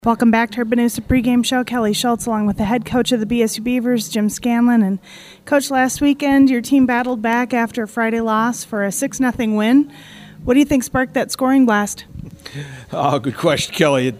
Welcome back to our Benicia pregame show. Kelly Schultz along with the head coach of the BSU Beavers, Jim Scanlon. And Coach, last weekend your team battled back after a Friday loss for a 6-0 win. What do you think sparked that scoring blast? Oh, good question, Kelly.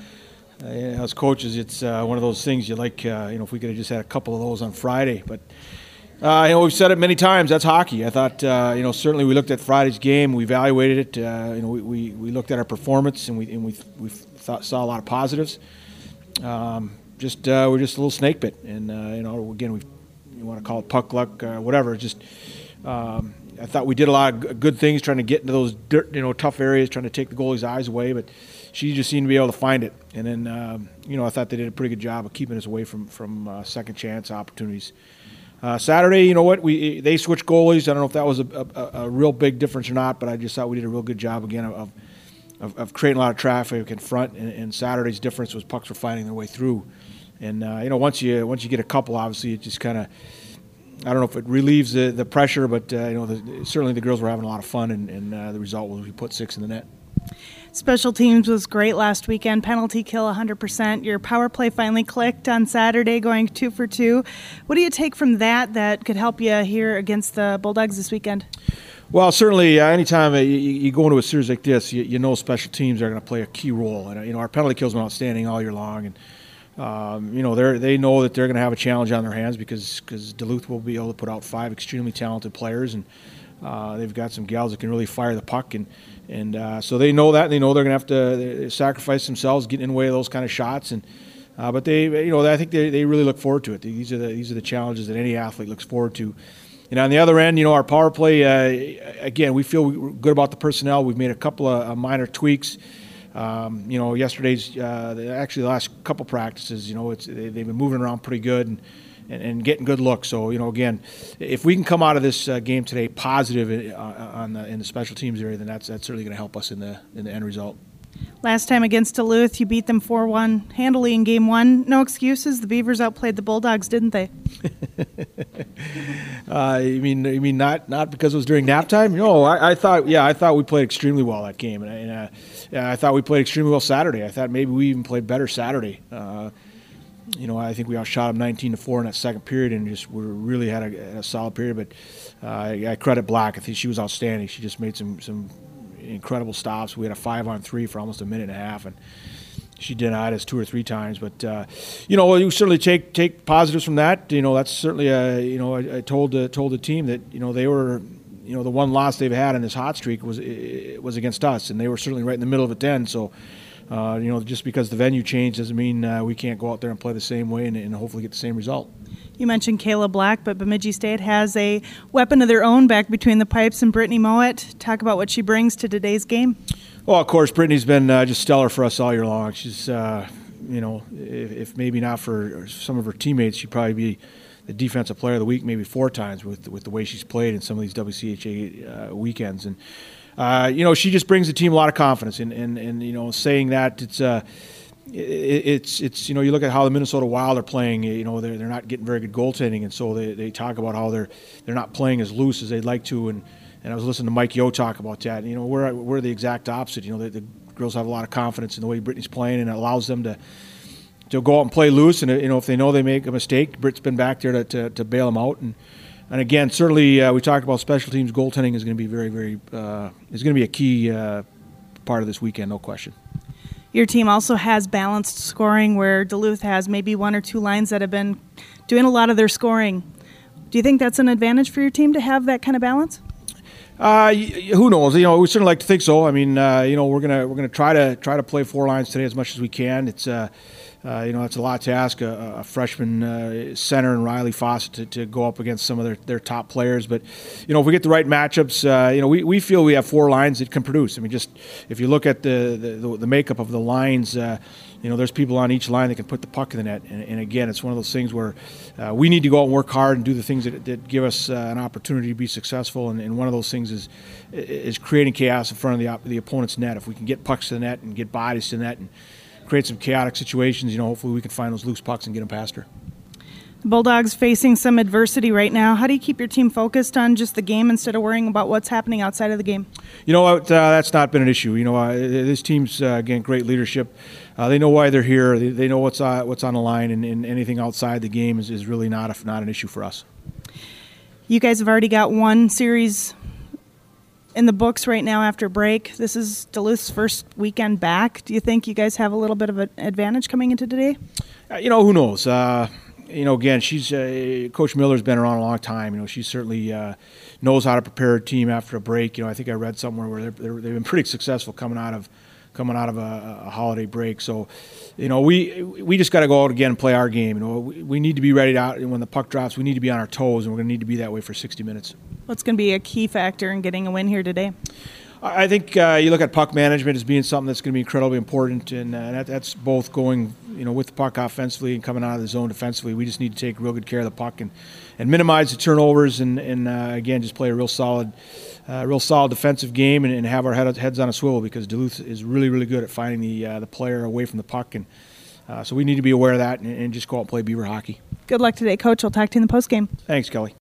As coaches, it's one of those things you like, if we could have just had a couple of those on Friday. But, we've said it many times, that's hockey. I thought, certainly we looked at Friday's game, we evaluated it, we looked at our performance, and we saw a lot of positives. We're just a little snake bit. And, again, you want to call it puck luck, whatever. I thought we did a lot of good things trying to get into those tough areas, trying to take the goalie's eyes away, but she just seemed to be able to find it. And then, I thought they did a pretty good job of keeping us away from second chance opportunities. Saturday, they switched goalies. I don't know if that was a real big difference or not, but I just thought we did a real good job again of creating a lot of traffic in front. And Saturday's difference was pucks were finding their way through. And once you get a couple, obviously it just kind of, I don't know if it relieves the pressure, but certainly the girls were having a lot of fun, and the result was we put 6 in the net. Special teams was great last weekend. Penalty kill 100%. Your power play finally clicked on Saturday, going 2 for 2. What do you take from that could help you here against the Bulldogs this weekend? Well, certainly anytime you go into a series like this, you know special teams are going to play a key role. And our penalty kills been outstanding all year long, and they know that they're going to have a challenge on their hands because Duluth will be able to put out 5 extremely talented players, and they've got some gals that can really fire the puck, and so they know that, and they know they're going to have to sacrifice themselves, getting in the way of those kind of shots, and but I think they really look forward to it. These are the challenges that any athlete looks forward to. And on the other end, our power play, again, we feel good about the personnel. We've made a couple of minor tweaks. Yesterday's actually the last couple practices, they've been moving around pretty good and getting good looks. So again, if we can come out of this game today positive in the special teams area, then that's certainly going to help us in the end result. Last time against Duluth, you beat them 4-1 handily in Game 1. No excuses. The Beavers outplayed the Bulldogs, didn't they? You mean not because it was during nap time? No, I thought we played extremely well that game, and I thought we played extremely well Saturday. I thought maybe we even played better Saturday. I think we outshot them 19-4 in that second period, and we really had a solid period. But I credit Black. I think she was outstanding. She just made some incredible stops. We had a 5-on-3 for almost a minute and a half, and she denied us 2 or 3 times. But you certainly take positives from that. That's certainly I told the team that they were the one loss they've had in this hot streak was against us, and they were certainly right in the middle of it then. So just because the venue changed doesn't mean we can't go out there and play the same way and hopefully get the same result. You mentioned Kayla Black, but Bemidji State has a weapon of their own back between the pipes, and Brittany Mowat. Talk about what she brings to today's game. Well, of course, Brittany's been just stellar for us all year long. She's, if maybe not for some of her teammates, she'd probably be the defensive player of the week maybe 4 times with the way she's played in some of these WCHA weekends. And, she just brings the team a lot of confidence. And saying that it's you look at how the Minnesota Wild are playing, they're not getting very good goaltending, and so they talk about how they're not playing as loose as they'd like to, and I was listening to Mike Yeo talk about that. We're the exact opposite. The girls have a lot of confidence in the way Brittany's playing, and it allows them to go out and play loose, and if they know they make a mistake, Britt's been back there to bail them out, and again, certainly we talked about special teams. Goaltending is going to be very, very is going to be a key part of this weekend, no question. Your team also has balanced scoring, where Duluth has maybe 1 or 2 lines that have been doing a lot of their scoring. Do you think that's an advantage for your team to have that kind of balance? Who knows? We certainly like to think so. I mean, we're gonna try to play 4 lines today as much as we can. It's it's a lot to ask a freshman center and Riley Fawcett to go up against some of their top players. But if we get the right matchups, we feel we have 4 lines that can produce. I mean, just if you look at the makeup of the lines, there's people on each line that can put the puck in the net. And again, it's one of those things where we need to go out and work hard and do the things that give us an opportunity to be successful. And one of those things is creating chaos in front of the opponent's net. If we can get pucks to the net and get bodies to the net and create some chaotic situations, hopefully we can find those loose pucks and get them past her. The Bulldogs facing some adversity right now. How do you keep your team focused on just the game instead of worrying about what's happening outside of the game? You know what? That's not been an issue. This team's, again, great leadership. They know why they're here. They know what's on the line, and anything outside the game is really not an issue for us. You guys have already got one series in the books right now after break. This is Duluth's first weekend back. Do you think you guys have a little bit of an advantage coming into today? Who knows? Again, Coach Miller's been around a long time. She certainly knows how to prepare a team after a break. I think I read somewhere where they've been pretty successful coming out of a holiday break. So, we just got to go out again and play our game. We need to be ready out, and when the puck drops, we need to be on our toes, and we're going to need to be that way for 60 minutes. What's going to be a key factor in getting a win here today? I think you look at puck management as being something that's going to be incredibly important, and that's both going, with the puck offensively and coming out of the zone defensively. We just need to take real good care of the puck and minimize the turnovers, and again, just play a real solid defensive game and have our heads on a swivel, because Duluth is really, really good at finding the player away from the puck, and so we need to be aware of that and just go out and play Beaver hockey. Good luck today, Coach. I'll talk to you in the postgame. Thanks, Kelly.